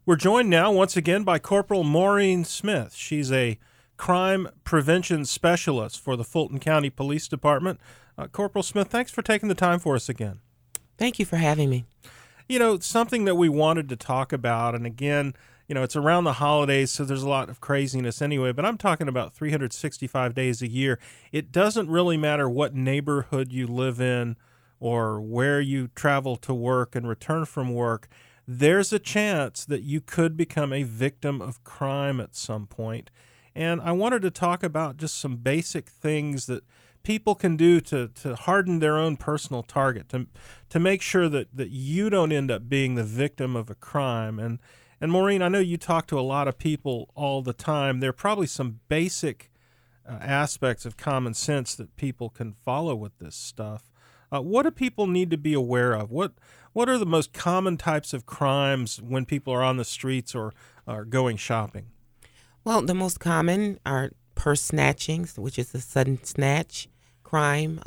We're joined now once again by Corporal Maureen Smith. She's a crime prevention specialist for the Fulton County Police Department. Corporal Smith, thanks for taking the time for us again. Thank you for having me. You know, something that we wanted to talk about, and again, you know, it's around the holidays, so there's a lot of craziness anyway, but I'm talking about 365 days a year. It doesn't really matter what neighborhood you live in or where you travel to work and return from work. There's a chance that you could become a victim of crime at some point. And I wanted to talk about just some basic things that people can do to harden their own personal target, to make sure that you don't end up being the victim of a crime. And Maureen, I know you talk to a lot of people all the time. There are probably some basic aspects of common sense that people can follow with this stuff. What do people need to be aware of? What are the most common types of crimes when people are on the streets or are going shopping? Well, the most common are purse snatchings, which is a sudden snatch crime,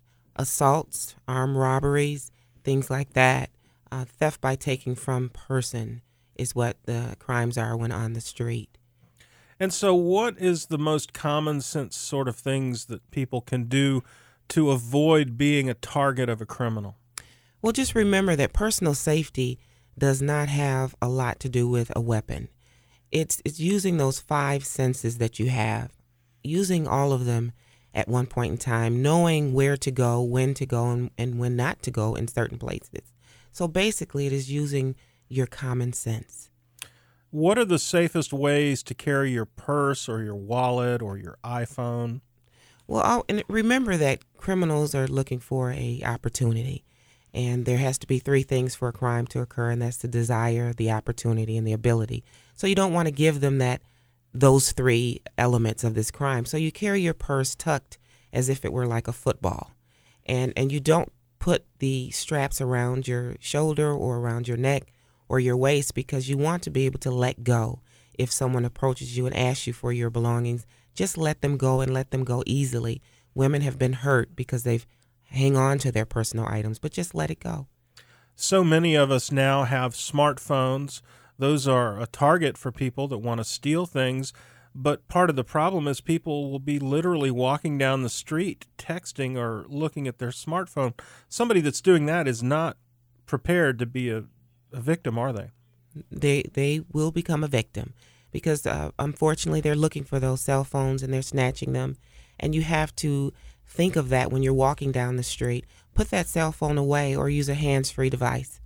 assaults, armed robberies, things like that. Theft by taking from person is what the crimes are when on the street. And so what is the most common sense sort of things that people can do to avoid being a target of a criminal? Well, just remember that personal safety does not have a lot to do with a weapon. It's using those five senses that you have, using all of them at one point in time, knowing where to go, when to go, and when not to go in certain places. So basically, it is using your common sense. What are the safest ways to carry your purse or your wallet or your iPhone? Well, and remember that criminals are looking for a opportunity. And there has to be three things for a crime to occur, and that's the desire, the opportunity, and the ability. So you don't want to give them those three elements of this crime. So you carry your purse tucked as if it were like a football. And you don't put the straps around your shoulder or around your neck or your waist, because you want to be able to let go. If someone approaches you and asks you for your belongings, just let them go and let them go easily. Women have been hurt because they've hang on to their personal items, but just let it go. So many of us now have smartphones. Those are a target for people that want to steal things. But part of the problem is people will be literally walking down the street, texting or looking at their smartphone. Somebody that's doing that is not prepared to be a victim, are they? They will become a victim because, unfortunately, they're looking for those cell phones and they're snatching them. And you have to think of that when you're walking down the street. Put that cell phone away or use a hands-free device.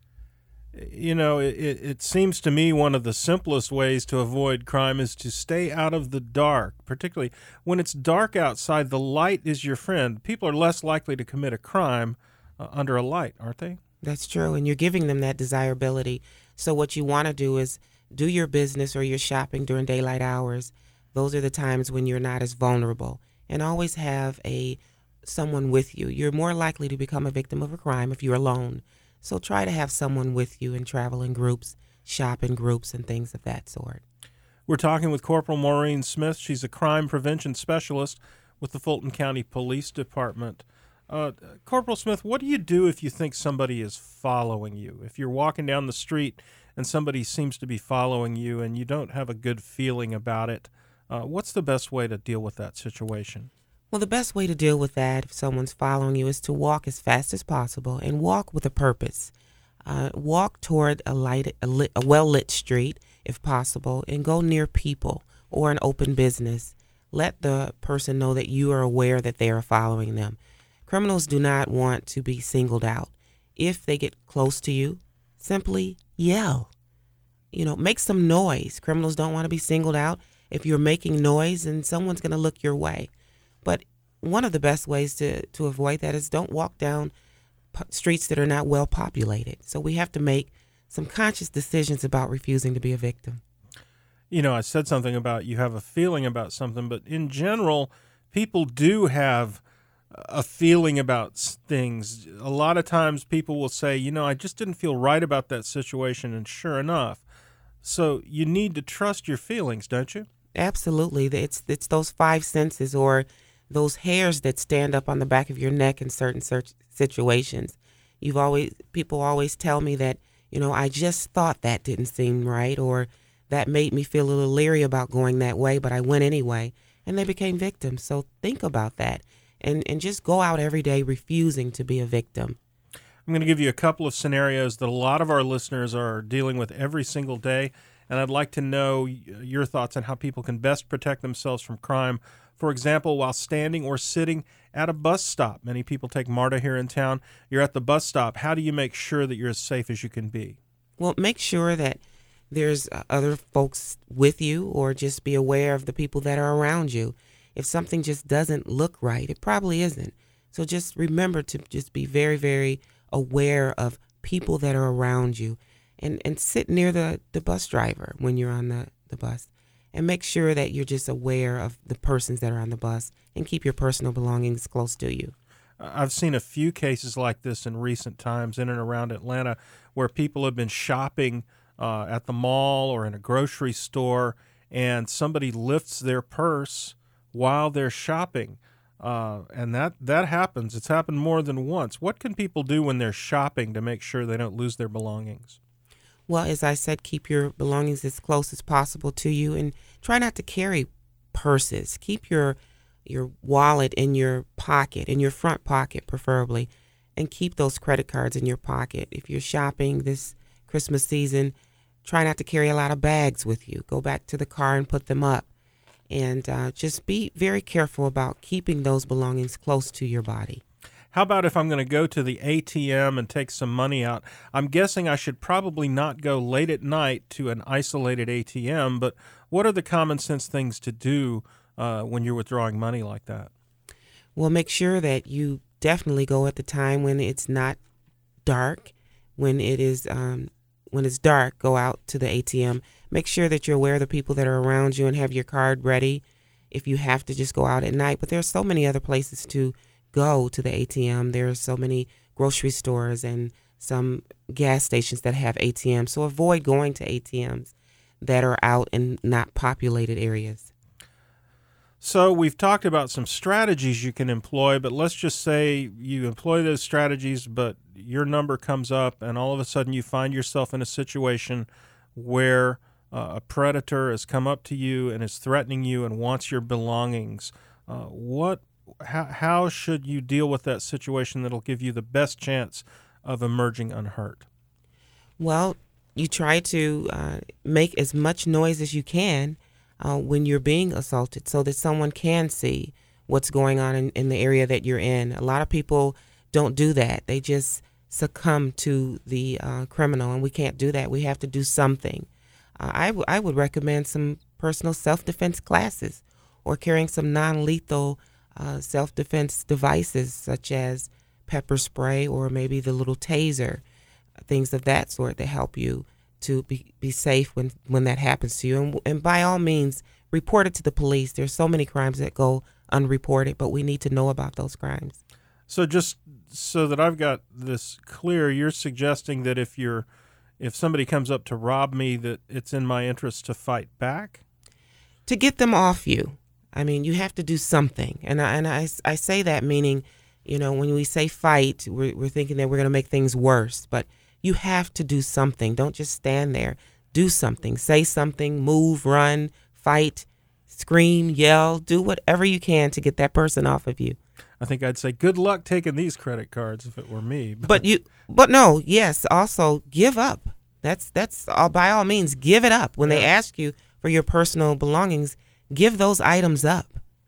You know, it seems to me one of the simplest ways to avoid crime is to stay out of the dark, particularly when it's dark outside. The light is your friend. People are less likely to commit a crime under a light, aren't they? That's true, and you're giving them that desirability. So what you want to do is do your business or your shopping during daylight hours. Those are the times when you're not as vulnerable. And always have someone with you. You're more likely to become a victim of a crime if you're alone. So try to have someone with you and travel in groups, shop in groups, and things of that sort. We're talking with Corporal Maureen Smith. She's a crime prevention specialist with the Fulton County Police Department. Corporal Smith, what do you do if you think somebody is following you? If you're walking down the street and somebody seems to be following you and you don't have a good feeling about it, what's the best way to deal with that situation? Well, the best way to deal with that if someone's following you is to walk as fast as possible and walk with a purpose. Walk toward a well-lit street, if possible, and go near people or an open business. Let the person know that you are aware that they are following them. Criminals do not want to be singled out. If they get close to you, simply yell. Make some noise. Criminals don't want to be singled out. If you're making noise, and someone's going to look your way. But one of the best ways to avoid that is don't walk down streets that are not well populated. So we have to make some conscious decisions about refusing to be a victim. You know, I said something about you have a feeling about something, but in general, people do have a feeling about things. A lot of times people will say, I just didn't feel right about that situation, and sure enough. So you need to trust your feelings, don't you? Absolutely. It's those five senses or those hairs that stand up on the back of your neck in certain situations. People always tell me that, I just thought that didn't seem right, or that made me feel a little leery about going that way, but I went anyway. And they became victims. So think about that and just go out every day refusing to be a victim. I'm going to give you a couple of scenarios that a lot of our listeners are dealing with every single day, and I'd like to know your thoughts on how people can best protect themselves from crime. For example, while standing or sitting at a bus stop. Many people take MARTA here in town. You're at the bus stop. How do you make sure that you're as safe as you can be? Well, make sure that there's other folks with you, or just be aware of the people that are around you. If something just doesn't look right, it probably isn't. So just remember to just be very, very aware of people that are around you, and sit near the bus driver when you're on the bus, and make sure that you're just aware of the persons that are on the bus, and keep your personal belongings close to you. I've seen a few cases like this in recent times in and around Atlanta where people have been shopping at the mall or in a grocery store, and somebody lifts their purse while they're shopping. And that happens. It's happened more than once. What can people do when they're shopping to make sure they don't lose their belongings? Well, as I said, keep your belongings as close as possible to you, and try not to carry purses. Keep your wallet in your pocket, in your front pocket preferably, and keep those credit cards in your pocket. If you're shopping this Christmas season, try not to carry a lot of bags with you. Go back to the car and put them up. And just be very careful about keeping those belongings close to your body. How about if I'm going to go to the ATM and take some money out? I'm guessing I should probably not go late at night to an isolated ATM, but what are the common sense things to do when you're withdrawing money like that? Well, make sure that you definitely go at the time when it's not dark. When it's dark, go out to the ATM. Make sure that you're aware of the people that are around you and have your card ready if you have to just go out at night. But there are so many other places to go to the ATM. There are so many grocery stores and some gas stations that have ATMs. So avoid going to ATMs that are out in not populated areas. So we've talked about some strategies you can employ, but let's just say you employ those strategies, but your number comes up and all of a sudden you find yourself in a situation where a predator has come up to you and is threatening you and wants your belongings. How should you deal with that situation that'll give you the best chance of emerging unhurt? Well, you try to make as much noise as you can when you're being assaulted, so that someone can see what's going on in the area that you're in. A lot of people don't do that. They just succumb to the criminal, and we can't do that. We have to do something. I would recommend some personal self-defense classes, or carrying some non-lethal self-defense devices such as pepper spray or maybe the little taser, things of that sort that help you to be safe when that happens to you. And by all means, report it to the police. There's so many crimes that go unreported, but we need to know about those crimes. So just so that I've got this clear, you're suggesting that if somebody comes up to rob me, that it's in my interest to fight back? To get them off you. I mean, you have to do something. And I say that meaning, when we say fight, we're thinking that we're going to make things worse. But you have to do something. Don't just stand there. Do something. Say something. Move, run, fight, scream, yell. Do whatever you can to get that person off of you. I think I'd say good luck taking these credit cards if it were me. But no, yes, also give up. That's by all means, give it up. When they ask you for your personal belongings, give those items up.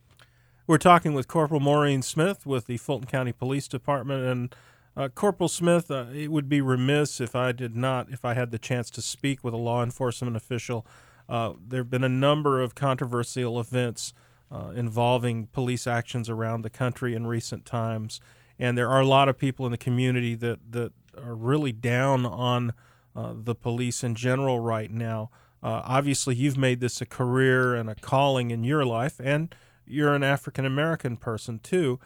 We're talking with Corporal Maureen Smith with the Fulton County Police Department. And Corporal Smith, it would be remiss if I had the chance to speak with a law enforcement official. There have been a number of controversial events involving police actions around the country in recent times. And there are a lot of people in the community that are really down on the police in general right now. Obviously, you've made this a career and a calling in your life, and you're an African-American person, too.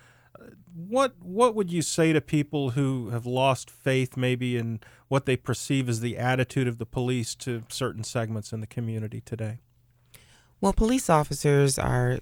What would you say to people who have lost faith maybe in what they perceive as the attitude of the police to certain segments in the community today? Well, police officers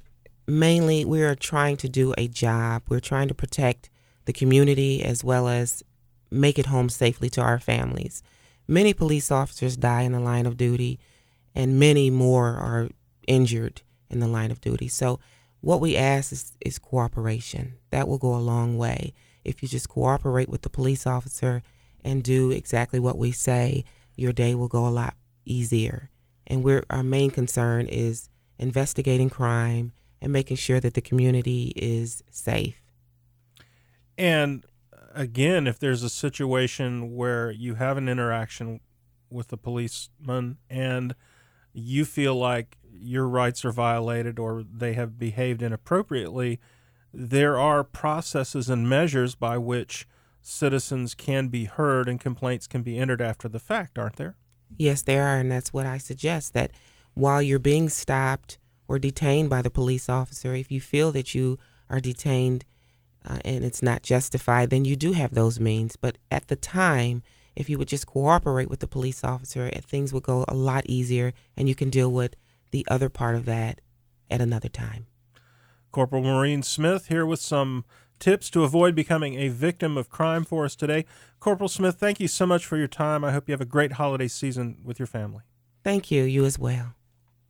we are trying to do a job. We're trying to protect the community as well as make it home safely to our families. Many police officers die in the line of duty, and many more are injured in the line of duty. So what we ask is cooperation. That will go a long way. If you just cooperate with the police officer and do exactly what we say, your day will go a lot easier. And our main concern is investigating crime and making sure that the community is safe. And again, if there's a situation where you have an interaction with a policeman and you feel like your rights are violated or they have behaved inappropriately, there are processes and measures by which citizens can be heard and complaints can be entered after the fact, aren't there? Yes, there are, and that's what I suggest, that while you're being stopped or detained by the police officer, if you feel that you are detained and it's not justified, then you do have those means. But at the time, if you would just cooperate with the police officer, things would go a lot easier, and you can deal with the other part of that at another time. Corporal Maureen Smith here with some tips to avoid becoming a victim of crime for us today. Corporal Smith, thank you so much for your time. I hope you have a great holiday season with your family. Thank you. You as well.